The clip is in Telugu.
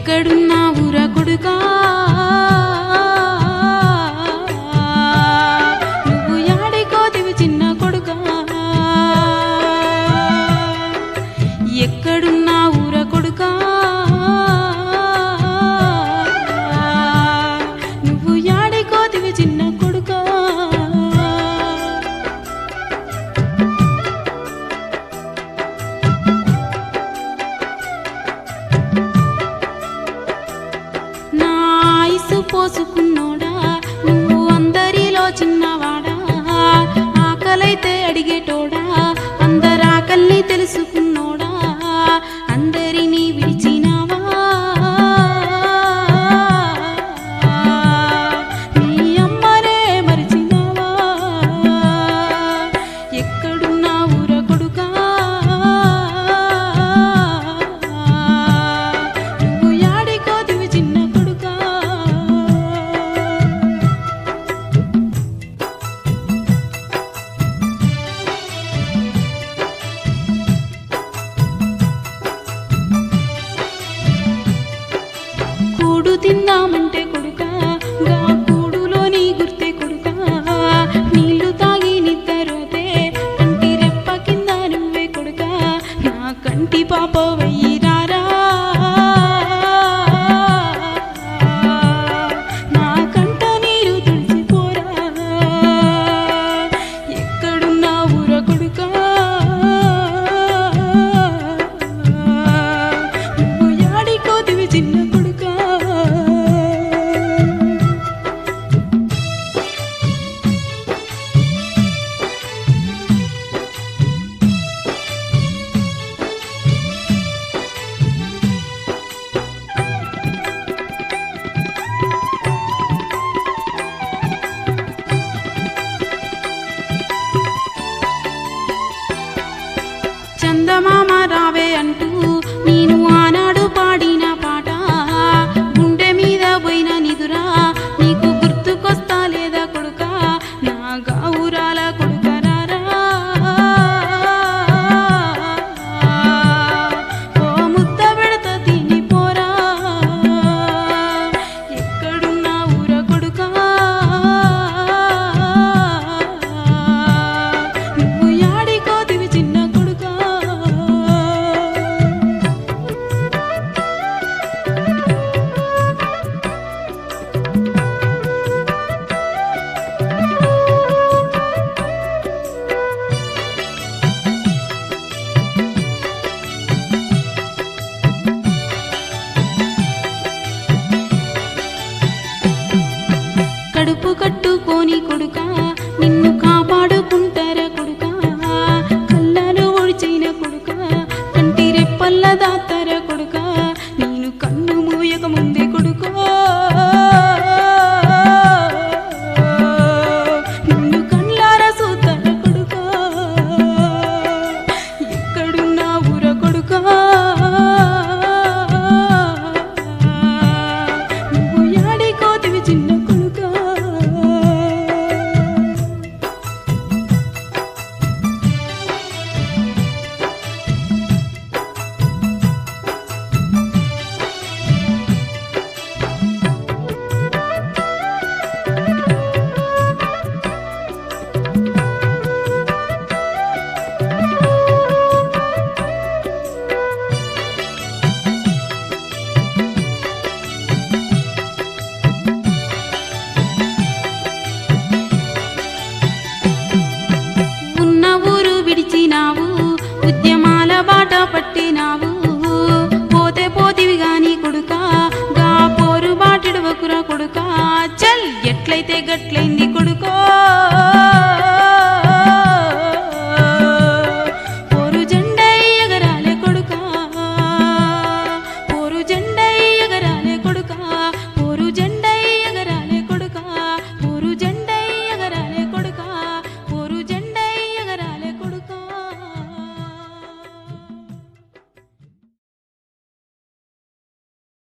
ఎక్కడున్నావురా కొడుకా నువ్వు యాడికోతివి చిన్న కొడుకా ఎక్కడున్నావురా కొడుకా నువ్వు యాడికోతివి చిన్న కొడుకా పోసుకున్నోడా నువ్వు అందరిలో చిన్నవాడా ఆకలైతే అడిగేటోడా అందరాకల్ని తెలుసుకున్నోడా అందరినీ విడిచినావా నీ అమ్మనే మరిచినావా ఎక్కడున్నావురా కొడుకా నువ్వు యాడికోతివి చిన్న కొడుకా కూడు తిందామంటే కొడుకా గా కూడులోని గుర్తే కొడుకా నీళ్లు తాగి నిద్రపోతే కంటి రెప్ప కింద నువ్వే కొడుకా నా కంటి పాప వయ్యిరారా నా కంట నీరు తుడిచిపోరా ఎక్కడున్నావురా కొడుకా నువ్వు యాడికోతివి చిన్న కొడుకా చందమామ రావే అంటూ నేను ఆనాడు పాడిన పాట గుండె మీద పోయిన నిదురా నీకు గుర్తుకొస్తా లేదా కొడుకా నా గావురాల కొడుకరారా ఓ ముద్ద పెడత తిని పోరా ఎక్కడున్నావురా కొడుకా నువ్వు యాడికోతివి చిన్న కొడుకా కడుపు కట్టుకోని కొడుకా నిన్ను కాపాడుకుంటారా కొడుకా కళ్ళను ఒడిచిన కొడుకా కంటి రెప్పల్ల దాతారా కొడుకా నేను కన్ను మూయక ముందే కొడుకా నిన్ను కళ్ళారా చూతారా కొడుకా ఎక్కడున్నావురా కొడుకా నువ్వు యాడికోతివి చిన్న కొడుకా ఉన్న ఊరు విడిచినావు ఉద్యమాల బాట పట్టినావు పోతే పోతివి గాని కొడుకా గా పోరు బాటిడవకురా కొడుకా చల్ ఎట్లయితే గట్లైంది